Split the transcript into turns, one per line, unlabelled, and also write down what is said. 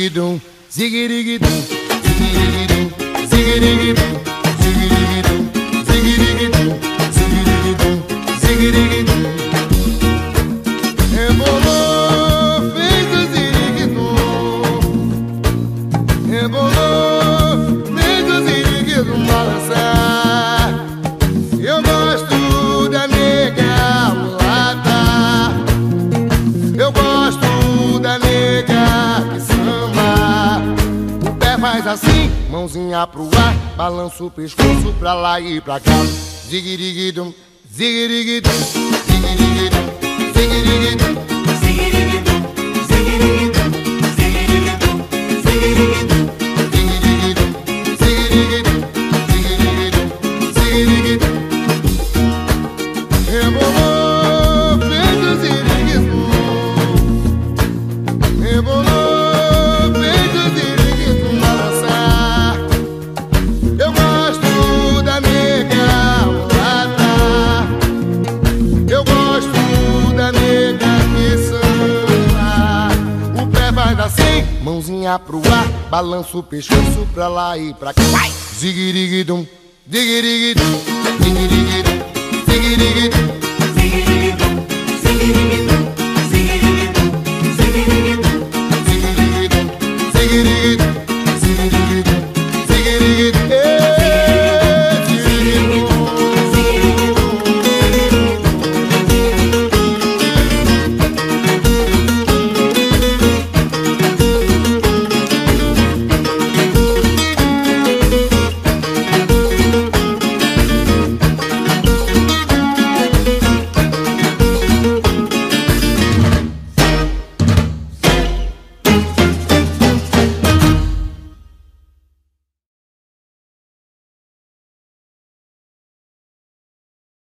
zigirigidum, zigirigidum, zigirigidum, zigirigidum, zigirigidum, zigirigidum, zigirigidum, zigirigidum. Rebolou, fez o ziriguidum. Rebolou, fez o ziriguidum balançar. Eu gosto da nega mulata. Eu gosto da nega que samba. O pé faz assim, mãozinha pro ar, balança o pescoço pra lá e pra cá. Zigirigidum, zigirigidum, zigirigidum, zigirigidum, zigirigidum, zigirigidum, zigirigidum, zigirigidum, zigirigidum, zigirigidum, zigirigidum, zigirigidum. Rebolou, fez o ziriguidum. Rebolou, fez o ziriguidum balançar. Eu gosto da nega mulata. Eu gosto da nega que samba. O pé faz assim, mãozinha pro ar, balança o pescoço pra lá e pra cá. Zigirigidum, zigirigidum, zigirigidum, zigirigidum, zigirigidum, zigirigidum, zigirigidum.